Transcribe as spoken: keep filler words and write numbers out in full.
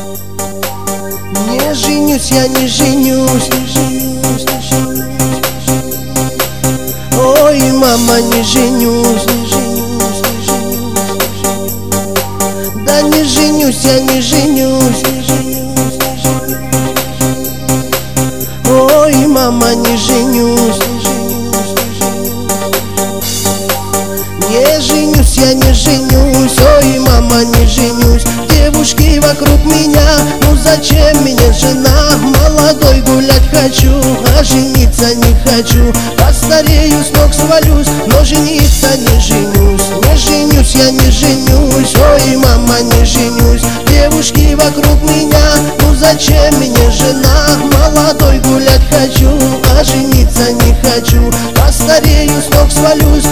Не женюсь, я не женюсь. Ой, мама, не женюсь. Да не женюсь, я не женюсь. Ой, мама, не женюсь. Не женюсь, я не женюсь. Ой, мама, не женюсь. Девушки вокруг меня, ну зачем мне жена? Молодой гулять хочу, а жениться не хочу. Постарею, с ног свалюсь, но жениться не женюсь. Не женюсь, я не женюсь. Ой, мама, не женюсь. Девушки вокруг меня, ну зачем мне жена? Молодой гулять хочу, а жениться не хочу. Постарею, с ног свалюсь,